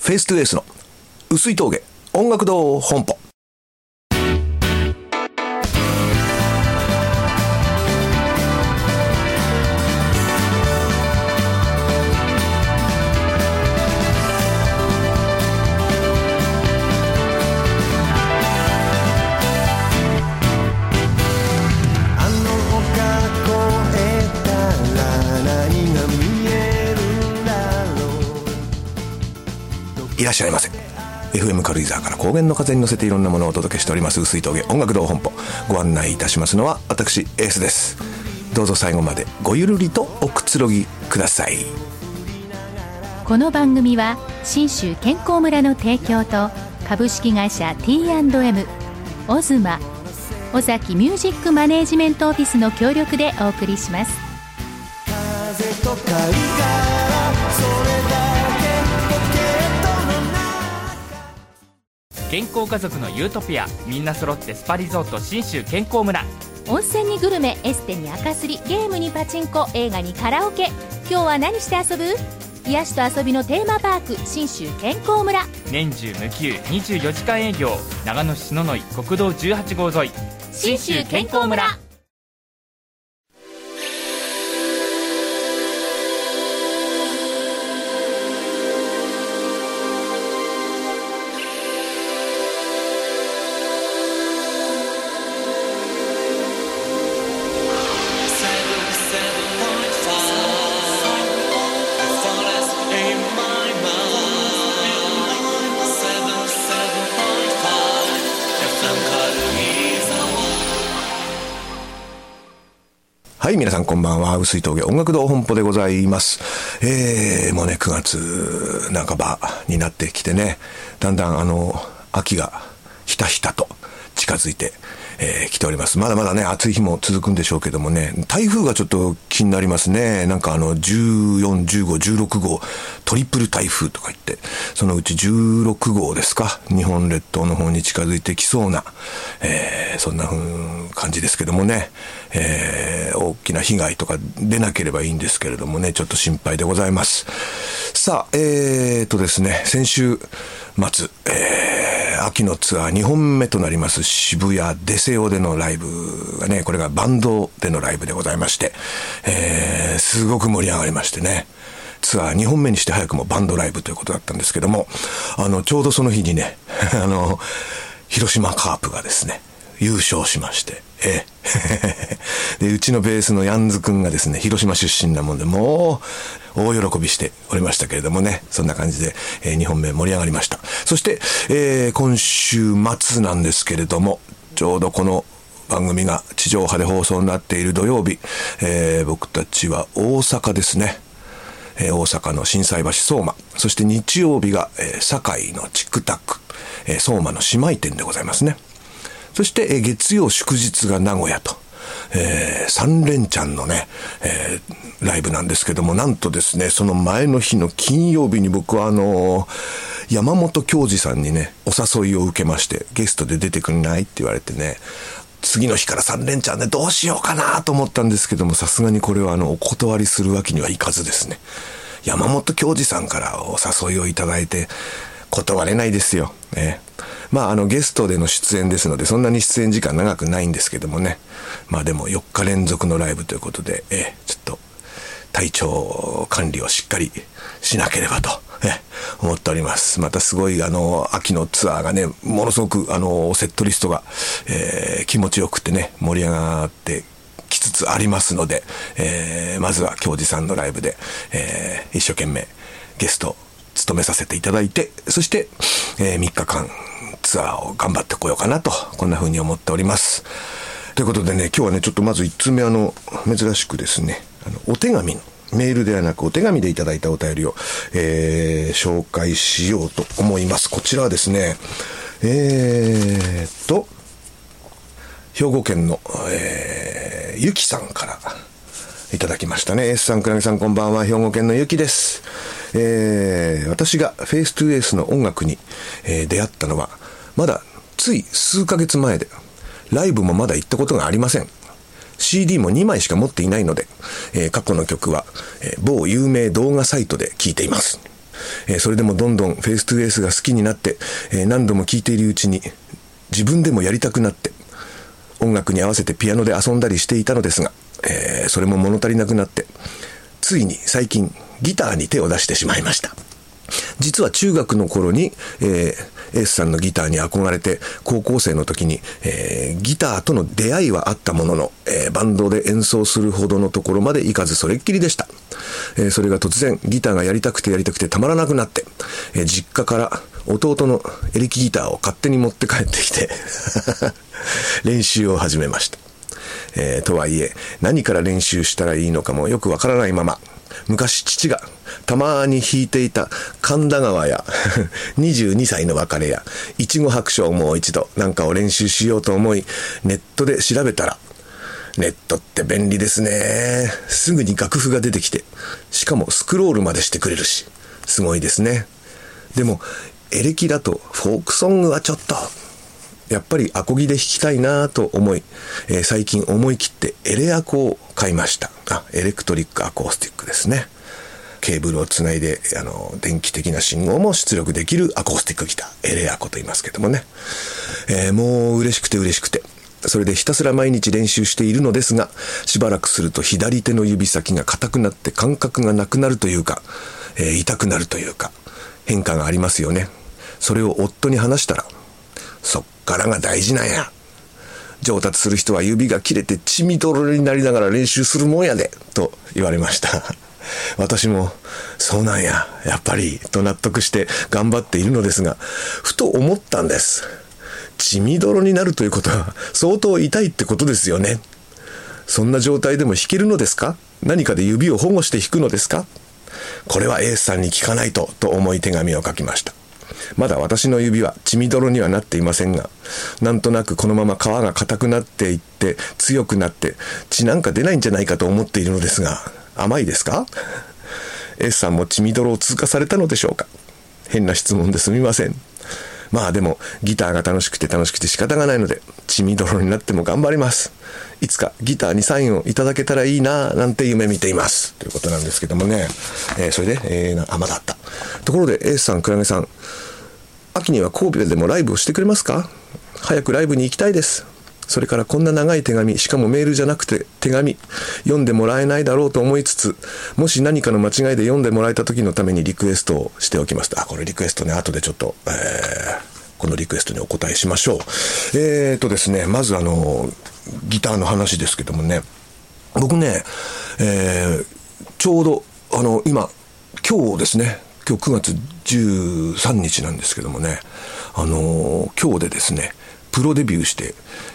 フェイストゥエースの薄い峠音楽堂本舗。いらっしゃいませ。 FM 軽井沢から高原の風に乗せていろんなものをお届けしております薄い峠音楽堂本舗。ご案内いたしますのは私エースです。どうぞ最後までごゆるりとおくつろぎください。 この番組は信州健康村の提供と株式会社 T&M オズマ尾崎ミュージックマネージメントオフィスの協力でお送りします。 風と貝殻それだけ健康家族のユートピア、みんな揃ってスパリゾート信州健康村。 温泉にグルメ、エステに赤すり、ゲームにパチンコ、映画にカラオケ。今日は何して遊ぶ？癒しと遊びのテーマパーク信州健康村。 年中無休24時間営業、長野市篠ノ井国道18号沿い信州健康村。 はい、皆さんこんばんは。薄い峠音楽堂本舗でございます。もうね9月半ばになってきてね、だんだん秋がひたひたと近づいて来ております。まだまだね暑い日も続くんでしょうけどもね、台風がちょっと気になりますね。なんか14、15、16号トリプル台風とか言って、そのうち16号ですか、日本列島の方に近づいてきそうな、そんな感じですけどもね、大きな被害とか出なければいいんですけれどもね、ちょっと心配でございます。さあですね、先週末、秋のツアー2本目となります渋谷デセオでのライブがね、これがバンドでのライブでございまして、すごく盛り上がりましてね、ツアー2本目にして早くもバンドライブということだったんですけども、ちょうどその日にね広島カープがですね優勝しまして、でうちのベースのヤンズくんがですね広島出身なもんで、もう大喜びしておりましたけれどもね、そんな感じで、2本目盛り上がりました。そして、今週末なんですけれども、ちょうどこの番組が地上波で放送になっている土曜日、僕たちは大阪ですね、大阪の心斎橋相馬、そして日曜日が、堺のチクタク、相馬の姉妹店でございますね。そして、月曜祝日が名古屋と、3連チャンのね、ライブなんですけども、なんとですねその前の日の金曜日に僕は山本恭二さんにねお誘いを受けまして、ゲストで出てくんないって言われてね、次の日から3連チャンでどうしようかなと思ったんですけども、さすがにこれはお断りするわけにはいかずですね、山本恭二さんからお誘いをいただいて断れないですよ、ゲストでの出演ですのでそんなに出演時間長くないんですけどもね、でも4日連続のライブということで、ちょっと体調管理をしっかりしなければと、思っております。またすごい秋のツアーがね、ものすごくセットリストが、気持ちよくてね盛り上がってきつつありますので、まずは京二さんのライブで、一生懸命ゲスト務めさせていただいて、そして、3日間ツアーを頑張ってこようかなと、こんな風に思っております。ということでね、今日はねちょっとまず1通目珍しくですねお手紙のメールではなくお手紙でいただいたお便りを、紹介しようと思います。こちらはですね兵庫県の、ゆきさんからいただきましたね。 S さん、くらげさん、こんばんは。兵庫県のゆきです。私がフェイストゥエースの音楽に、出会ったのはまだつい数ヶ月前で、ライブもまだ行ったことがありません。 CD も2枚しか持っていないので、過去の曲は、某有名動画サイトで聴いています。 それでもどんどんフェイストゥフェイスが好きになって、何度も聴いているうちに自分でもやりたくなって音楽に合わせてピアノで遊んだりしていたのですが、それも物足りなくなってついに最近ギターに手を出してしまいました。実は中学の頃に、エースさんのギターに憧れて高校生の時に、ギターとの出会いはあったものの、バンドで演奏するほどのところまでいかずそれっきりでした。それが突然ギターがやりたくてたまらなくなって、実家から弟のエレキギターを勝手に持って帰ってきて練習を始めました。とはいえ何から練習したらいいのかもよくわからないまま、昔父がたまに弾いていた神田川や22歳の別れやいちご白書をもう一度なんかを練習しようと思いネットで調べたら、ネットって便利ですね。すぐに楽譜が出てきて、しかもスクロールまでしてくれるし、すごいですね。でもエレキだとフォークソングはちょっとやっぱりアコギで弾きたいなと思い、最近思い切ってエレアコを買いました。エレクトリックアコースティックですね。ケーブルをつないで電気的な信号も出力できるアコースティックギター、エレアコと言いますけどもね、もう嬉しくてそれでひたすら毎日練習しているのですが、しばらくすると左手の指先が硬くなって感覚がなくなるというか、痛くなるというか変化がありますよね。それを夫に話したら、そっからが大事なんや、上達する人は指が切れて血みどろになりながら練習するもんやでと言われました私もそうなんややっぱりと納得して頑張っているのですが、ふと思ったんです。血みどろになるということは相当痛いってことですよね。そんな状態でも弾けるのですか？何かで指を保護して弾くのですか？これはエースさんに聞かないと思い手紙を書きました。まだ私の指は血みどろにはなっていませんが、なんとなくこのまま皮が硬くなっていって強くなって血なんか出ないんじゃないかと思っているのですが、甘いですか？ S さんも血みどろを通過されたのでしょうか？変な質問ですみません。まあでもギターが楽しくて仕方がないので、血みどろになっても頑張ります。いつかギターにサインをいただけたらいいななんて夢見ていますということなんですけどもね、それで、まだあったところで、エースさん、クラゲさん、秋には神戸でもライブをしてくれますか？早くライブに行きたいです。それからこんな長い手紙、しかもメールじゃなくて手紙、読んでもらえないだろうと思いつつ、もし何かの間違いで読んでもらえた時のためにリクエストをしておきます。これリクエストね、後でちょっと、このリクエストにお答えしましょう。ですね、まずギターの話ですけどもね、僕ね、ちょうど今日ですね、今日9月13日なんですけどもね、今日でですねプロデビューして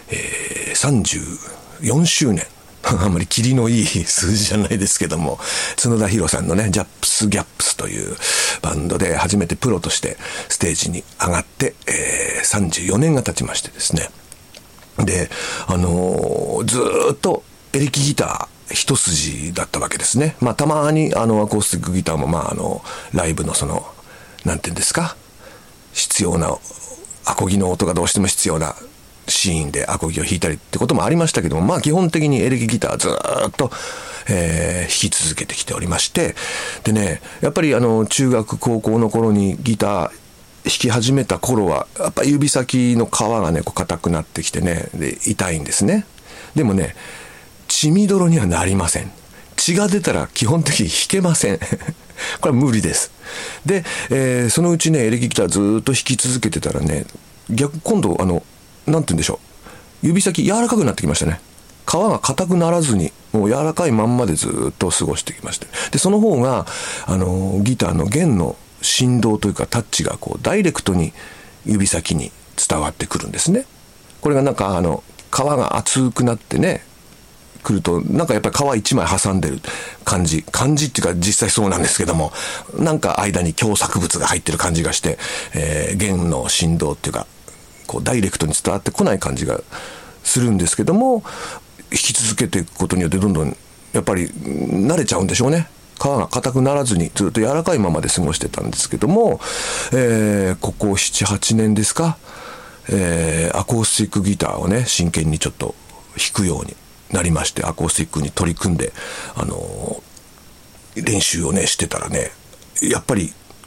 、34周年あんまりキリのいい数字じゃないですけども、角田博さんのねジャップスギャップスというバンドで初めてプロとしてステージに上がって、34年が経ちましてですね、でずーっとエレキギター一筋だったわけですね。たまにアコースティックギターもライブのなんていうんですか、必要なアコギの音がどうしても必要なシーンでアコギを弾いたりってこともありましたけども、基本的にエレキギターずっと、弾き続けてきておりまして、でね、やっぱり中学高校の頃にギター弾き始めた頃はやっぱり指先の皮がね硬くなってきてね、で痛いんですね。でもね、血みどろにはなりません。血が出たら基本的に弾けませんこれは無理です。で、そのうちねエレキギターずっと弾き続けてたらね、今度なんて言うんでしょう、指先柔らかくなってきましたね。皮が硬くならずにもう柔らかいまんまでずっと過ごしてきまして、でその方がギターの弦の振動というかタッチがダイレクトに指先に伝わってくるんですね。これがなんか皮が厚くなってねくると、なんかやっぱり皮一枚挟んでる感じっていうか実際そうなんですけども、なんか間に狭窄物が入ってる感じがして、弦の振動っていうかダイレクトに伝わってこない感じがするんですけども、弾き続けていくことによってどんどんやっぱり慣れちゃうんでしょうね。皮が硬くならずにずっと柔らかいままで過ごしてたんですけども、ここ 7,8 年ですか、アコースティックギターをね真剣にちょっと弾くようになりまして、アコースティックに取り組んで練習をねしてたらね、やっぱり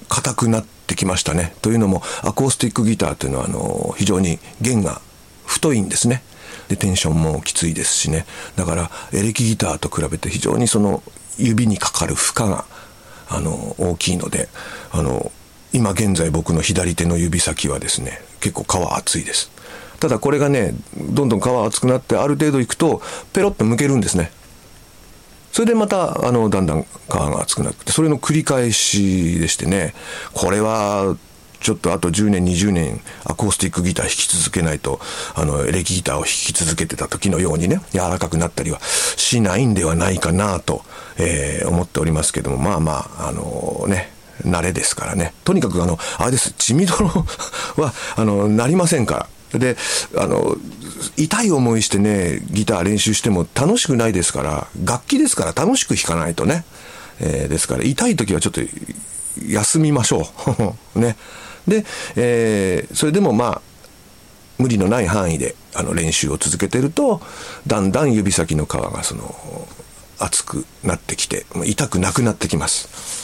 硬くなってきましたね。というのもアコースティックギターというのは非常に弦が太いんですね。でテンションもきついですしね。だからエレキギターと比べて非常にその指にかかる負荷が大きいので、今現在僕の左手の指先はですね結構皮厚いです。ただこれがねどんどん皮厚くなってある程度いくとペロッと剥けるんですね。それでまただんだん皮が厚くなって、それの繰り返しでしてね、これはちょっとあと10年20年アコースティックギター弾き続けないとエレキギターを弾き続けてた時のようにね柔らかくなったりはしないんではないかなと、思っておりますけども、まあまあね慣れですからね。とにかくあれです、血みどろはなりませんから。で痛い思いしてねギター練習しても楽しくないですから、楽器ですから楽しく弾かないとね、ですから痛い時はちょっと休みましょうね。で、それでもまあ無理のない範囲で練習を続けてるとだんだん指先の皮が厚くなってきて痛くなくなってきます。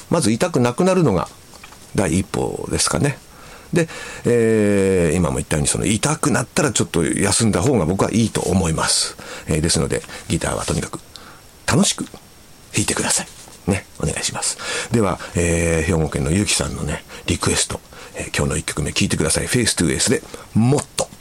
まず痛くなくなるのが第一歩ですかね。で、今も言ったように痛くなったらちょっと休んだ方が僕はいいと思います。ですのでギターはとにかく楽しく弾いてくださいね。お願いします。では、兵庫県のゆきさんのねリクエスト、今日の1曲目聴いてください。フェイストゥーエースでもっと。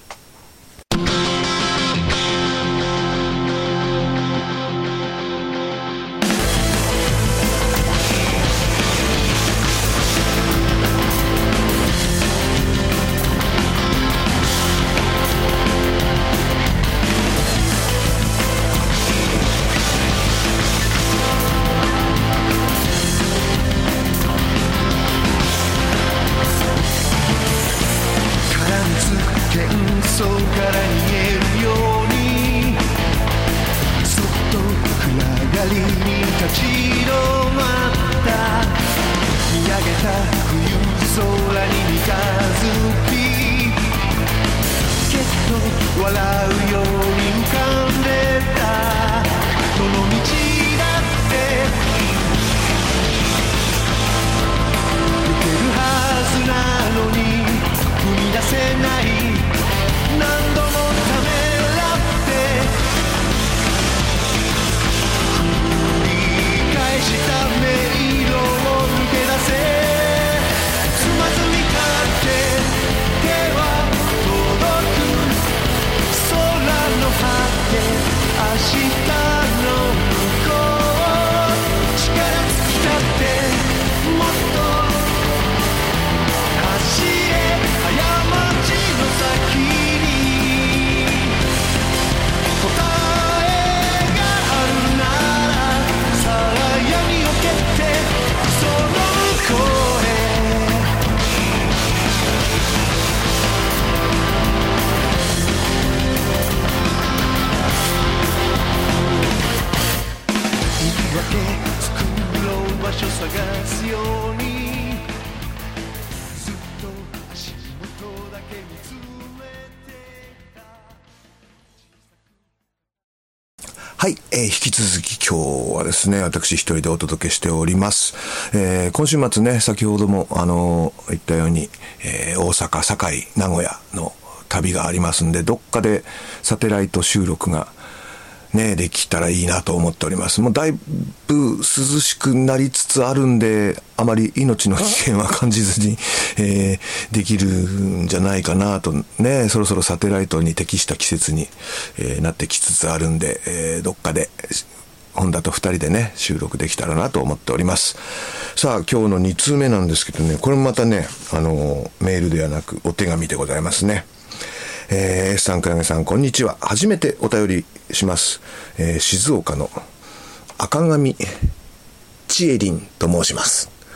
はい、引き続き今日はですね、私一人でお届けしております。今週末ね、先ほども言ったように、大阪、堺、名古屋の旅がありますんで、どっかでサテライト収録がね、できたらいいなと思っております。もうだいぶ涼しくなりつつあるんで、あまり命の危険は感じずに、できるんじゃないかなとね、そろそろサテライトに適した季節に、なってきつつあるんで、どっかで本田と2人でね収録できたらなと思っております。さあ今日の2通目なんですけどね、これもまたねメールではなくお手紙でございますね。S さん、くらげさん、こんにちは。初めてお便りします。静岡の赤上千恵凛と申します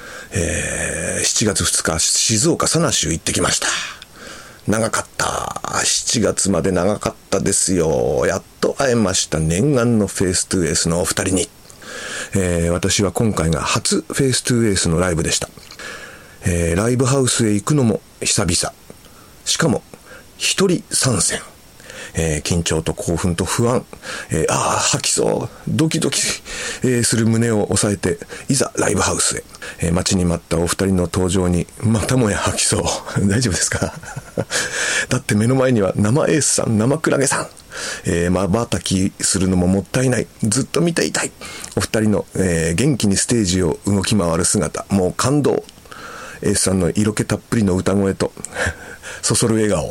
。7月2日静岡佐那州行ってきました。長かった。7月まで長かったですよ。やっと会えました。念願のフェイストゥーエースのお二人に。私は今回が初フェイストゥーエースのライブでした。ライブハウスへ行くのも久々。しかも一人参戦。 緊張と興奮と不安、吐きそうドキドキ、する胸を抑えていざライブハウスへ、待ちに待ったお二人の登場にまたもや吐きそう大丈夫ですかだって目の前には生エースさん、生クラゲさん、瞬きするのももったいない、ずっと見ていたいお二人の、元気にステージを動き回る姿、もう感動。エースさんの色気たっぷりの歌声とそそる笑顔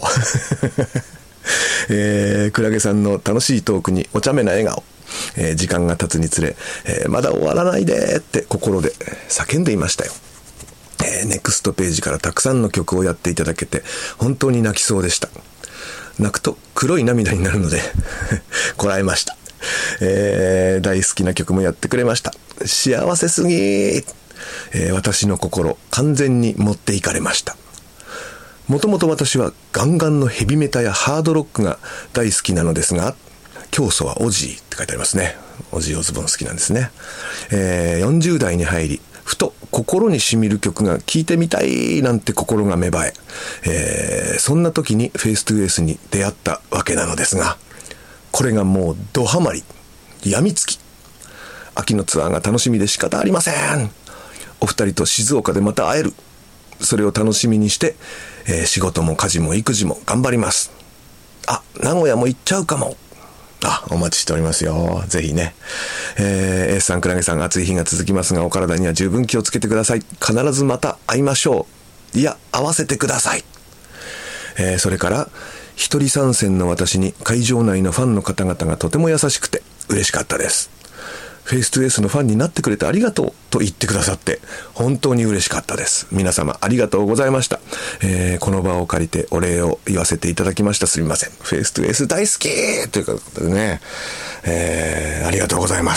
クラゲさんの楽しいトークにお茶目な笑顔、時間が経つにつれ、まだ終わらないでって心で叫んでいましたよ。ネクストページからたくさんの曲をやっていただけて本当に泣きそうでした。泣くと黒い涙になるのでこらえました。大好きな曲もやってくれました。幸せすぎ、私の心完全に持っていかれました。もともと私はガンガンのヘビメタやハードロックが大好きなのですが、教祖はオジーって書いてありますね。オジーオズボーン好きなんですね。40代に入りふと心に染みる曲が聴いてみたいなんて心が芽生え、そんな時にフェイストゥエースに出会ったわけなのですが、これがもうドハマり、病みつき。秋のツアーが楽しみで仕方ありません。お二人と静岡でまた会える、それを楽しみにして、仕事も家事も育児も頑張ります。名古屋も行っちゃうかも。お待ちしておりますよ。ぜひね。エースさん、クラゲさん、暑い日が続きますが、お体には十分気をつけてください。必ずまた会いましょう。いや、会わせてください。それから一人参戦の私に会場内のファンの方々がとても優しくて嬉しかったです。フェイストゥエースのファンになってくれてありがとうと言ってくださって本当に嬉しかったです。皆様ありがとうございました。この場を借りてお礼を言わせていただきました。すみません。フェイストゥエース大好きということでね、ありがとうございます。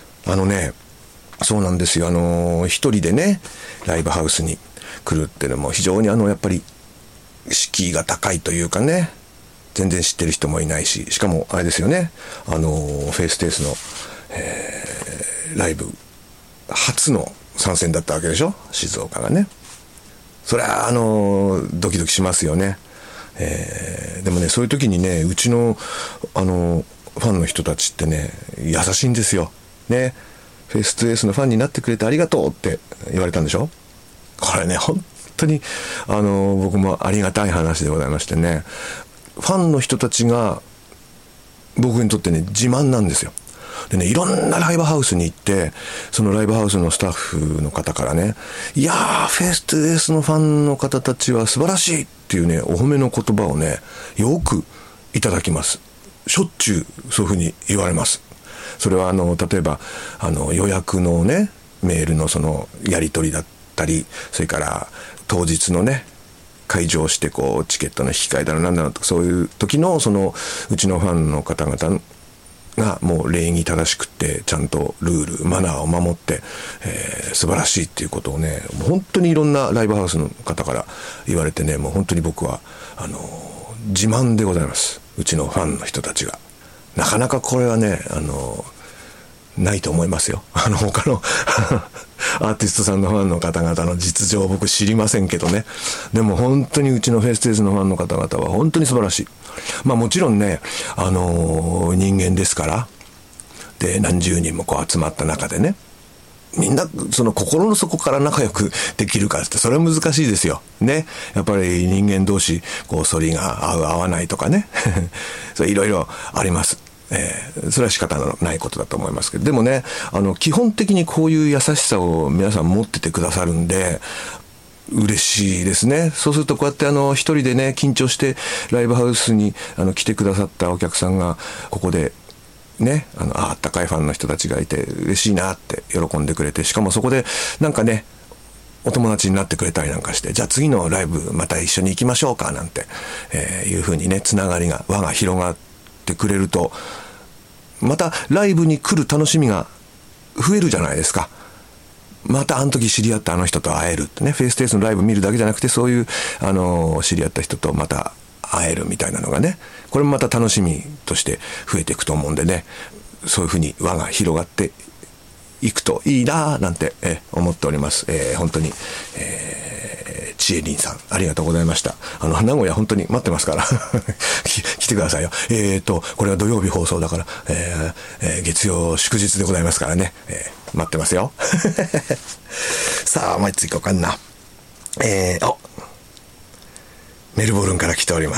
そうなんですよ。一人でねライブハウスに来るっていうのも非常にやっぱり敷居が高いというかね、全然知ってる人もいないし、しかもあれですよね、フェイストゥエースのライブ初の参戦だったわけでしょ、静岡がね。それはドキドキしますよね。でもね、そういう時にね、うちのファンの人たちってね優しいんですよね。フェイストゥエースのファンになってくれてありがとうって言われたんでしょ。これね本当に僕もありがたい話でございましてね、ファンの人たちが僕にとってね自慢なんですよ。でね、いろんなライブハウスに行って、そのライブハウスのスタッフの方からね、いやーフェイストゥエースのファンの方たちは素晴らしいっていうねお褒めの言葉をねよくいただきます。しょっちゅうそういうふうに言われます。それは例えば予約のねメールのそのやり取りだったり、それから当日のね会場してチケットの引き換えだろうなんだろうと、そういう時のそのうちのファンの方々がもう礼儀正しくってちゃんとルールマナーを守って、素晴らしいっていうことをね本当にいろんなライブハウスの方から言われてね、もう本当に僕は自慢でございます。うちのファンの人たちがなかなかこれはねないと思いますよ。他のアーティストさんのファンの方々の実情を僕知りませんけどね。でも本当にうちのフェイストゥエースのファンの方々は本当に素晴らしい。もちろんね、人間ですから。で、何十人も集まった中でね、みんなその心の底から仲良くできるかってそれは難しいですよね。やっぱり人間同士反りが合う合わないとかねそれいろいろあります。それは仕方のないことだと思いますけど、でもね基本的にこういう優しさを皆さん持っててくださるんで嬉しいですね。そうするとこうやって一人でね緊張してライブハウスに来てくださったお客さんがここでねあったかいファンの人たちがいて嬉しいなって喜んでくれて、しかもそこでなんかねお友達になってくれたりなんかして、じゃあ次のライブまた一緒に行きましょうかなんて、いう風にねつながりが輪が広がってくれると、またライブに来る楽しみが増えるじゃないですか。またあの時知り合ったあの人と会えるってね、フェイストゥエースのライブ見るだけじゃなくて、そういう知り合った人とまた会えるみたいなのがね、これもまた楽しみとして増えていくと思うんでね、そういうふうに輪が広がっていくといいななんて思っております。本当に、 ちえりんさん、ありがとうございました。名古屋本当に待ってますから来てくださいよ。これは土曜日放送だから、月曜祝日でございますからね、待ってますよさあ、もう一ついこうかな。メルボルンから来ております。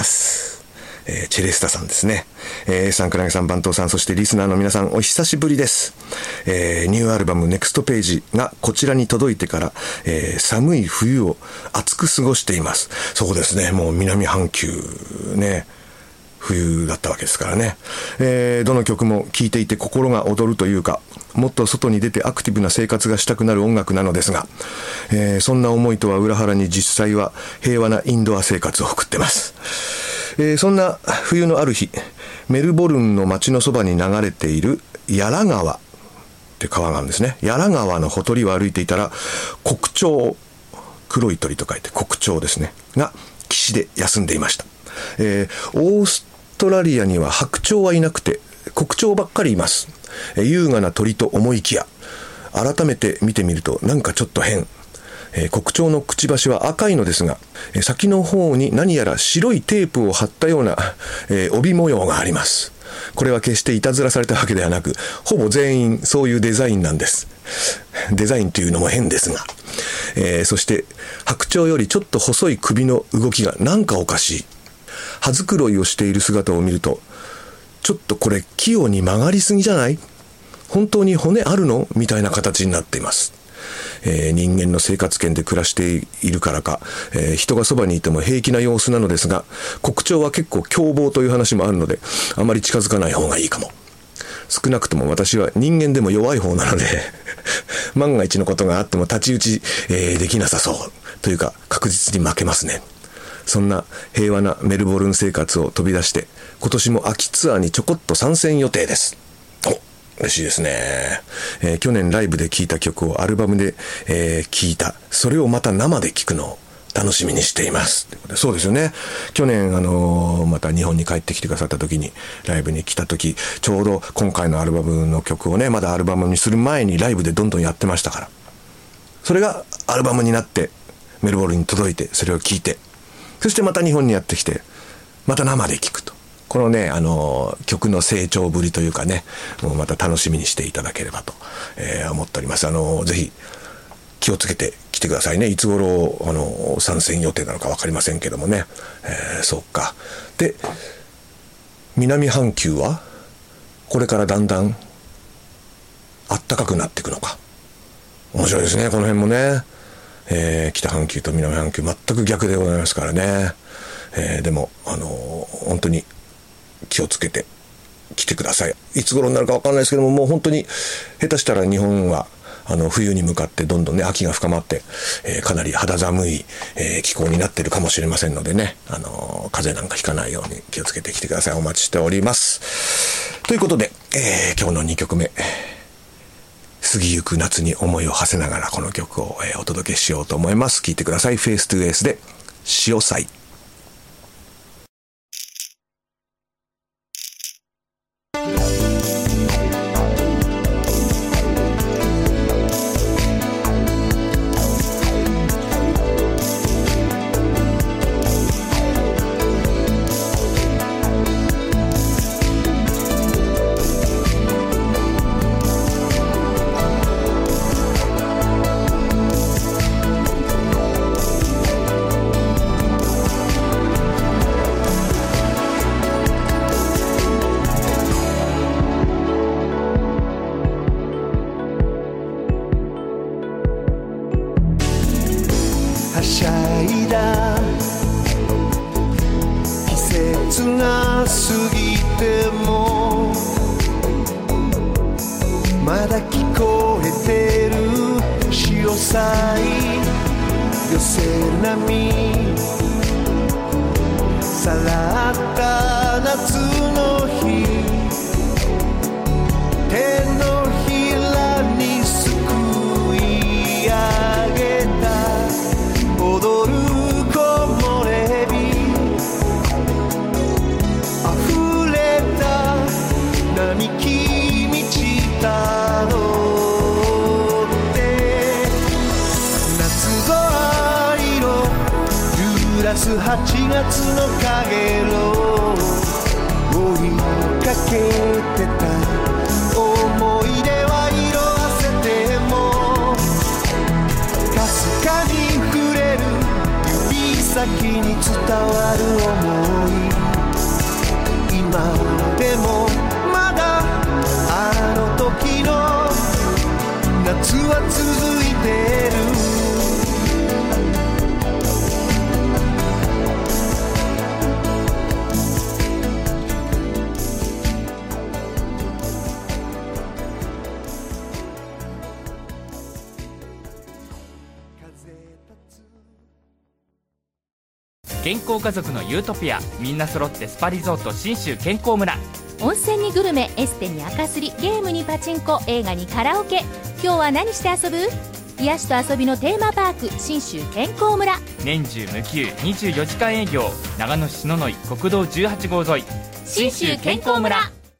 チェレスタさんですね。さん、クラゲさん、バントーさん、そしてリスナーの皆さん、お久しぶりです。ニューアルバムネクストページがこちらに届いてから、寒い冬を暑く過ごしています。そうですね、もう南半球ね、冬だったわけですからね。どの曲も聴いていて心が躍るというか、もっと外に出てアクティブな生活がしたくなる音楽なのですが、そんな思いとは裏腹に実際は平和なインドア生活を送ってます。そんな冬のある日、メルボルンの街のそばに流れているヤラ川って川があるんですね。ヤラ川のほとりを歩いていたら、国鳥、黒い鳥と書いて国鳥ですね、が岸で休んでいました。オーストラリアには白鳥はいなくて国鳥ばっかりいます。優雅な鳥と思いきや、改めて見てみるとなんかちょっと変。国鳥のくちばしは赤いのですが、先の方に何やら白いテープを貼ったような、帯模様があります。これは決していたずらされたわけではなく、ほぼ全員そういうデザインなんです。デザインというのも変ですが、そして白鳥よりちょっと細い首の動きがなんかおかしい。葉づくろいをしている姿を見ると、ちょっとこれ器用に曲がりすぎじゃない？本当に骨あるの？みたいな形になっています。人間の生活圏で暮らしているからか、人がそばにいても平気な様子なのですが、国鳥は結構凶暴という話もあるので、あまり近づかない方がいいかも。少なくとも私は人間でも弱い方なので万が一のことがあっても太刀打ち、できなさそうというか、確実に負けますね。そんな平和なメルボルン生活を飛び出して、今年も秋ツアーにちょこっと参戦予定です。嬉しいですね。去年ライブで聴いた曲をアルバムで聴いた、それをまた生で聴くのを楽しみにしています。そうですよね。去年また日本に帰ってきてくださった時に、ライブに来た時、ちょうど今回のアルバムの曲をね、まだアルバムにする前にライブでどんどんやってましたから、それがアルバムになってメルボルンに届いて、それを聴いて、そしてまた日本にやってきて、また生で聴くと。このね、曲の成長ぶりというかね、もうまた楽しみにしていただければと、思っております。ぜひ気をつけて来てくださいね。いつ頃参戦予定なのか分かりませんけどもね。そうか。で、南半球はこれからだんだん暖かくなっていくのか。面白いですね、この辺もね。北半球と南半球全く逆でございますからね。でも本当に気をつけて来てください。いつ頃になるか分かんないですけども、もう本当に下手したら日本は冬に向かってどんどんね、秋が深まって、かなり肌寒い、気候になっているかもしれませんのでね、風邪なんかひかないように気をつけてきてください。お待ちしております。ということで、今日の2曲目、過ぎゆく夏に思いを馳せながらこの曲を、お届けしようと思います。聴いてください。フェイストゥエースで潮騒。 はしゃいだ季節が過ぎてもまだ聞こえてる潮騒寄せ波さらった夏の日手のひらにすくい上げた踊る木漏れ日溢れた並木道たどって夏空色出す8月のかげろう追いかけてた思い出は色あせてもかすかに触れる指先に伝わる想い今でもまだあの時の夏は続いてる健康家族のユートピアみんな揃ってスパリゾート信州健康村。 温泉にグルメ、エステに赤すり、ゲームにパチンコ、映画にカラオケ。今日は何して遊ぶ？癒しと遊びのテーマパーク信州健康村。 年中無休24時間営業、長野市篠ノ井国道18号沿い信州健康村。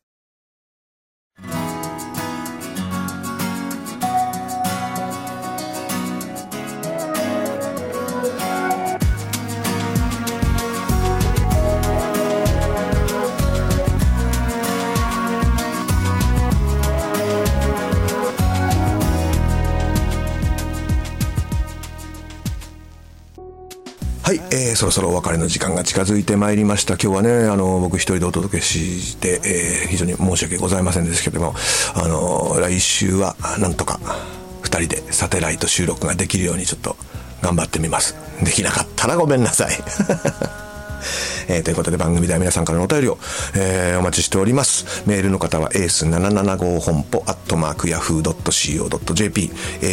はい、そろそろお別れの時間が近づいてまいりました。今日はね、僕一人でお届けして、非常に申し訳ございませんですけれども、来週はなんとか二人でサテライト収録ができるようにちょっと頑張ってみます。できなかったらごめんなさい。ということで番組では皆さんからのお便りを、お待ちしております。メールの方は ace775 本舗@yahoo.co.jp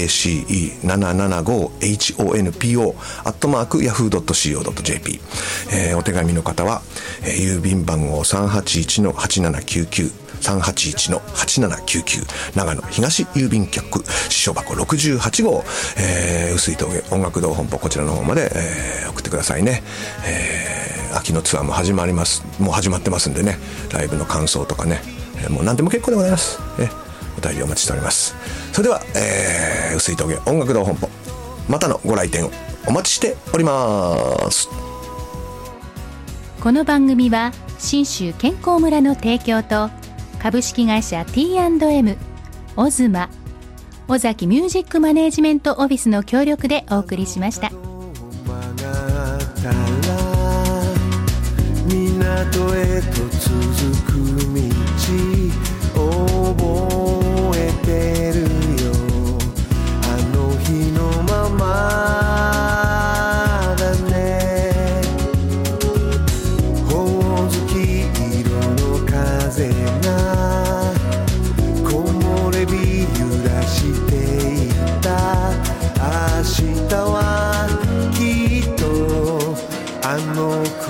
ace775honpo @yahoo.co.jp、お手紙の方は、郵便番号 381-8799381-8799 長野東郵便局支所箱68号、碓峠音楽堂本舗こちらの方まで、送ってくださいね。秋のツアーももう始まってますんでね、ライブの感想とかね、もう何でも結構でございます。お便りお待ちしております。それでは、碓峠音楽堂本舗またのご来店をお待ちしております。 この番組は信州健康村の提供と株式会社 T&M オズマ尾崎ミュージックマネージメントオフィスの協力でお送りしました。 港へと続く道覚えてるよ、あの日のままだね。ほおずき色の風が木漏れ日揺らしていた。明日はきっとあの雲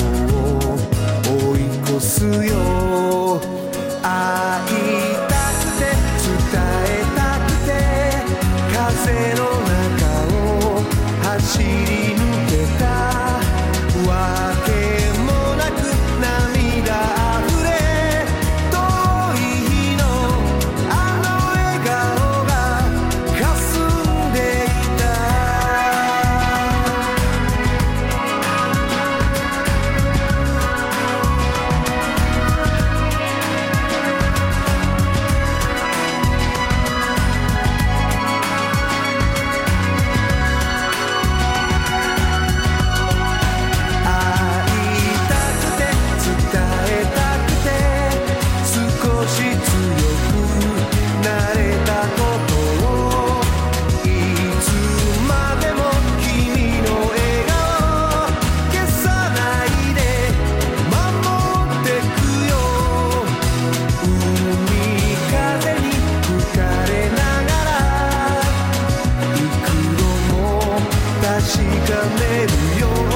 すよ。会いたくて伝えたくて風の中を走り抜けた。わけもなく涙あふれ遠い日のあの笑顔が霞んでいた。確かめるよ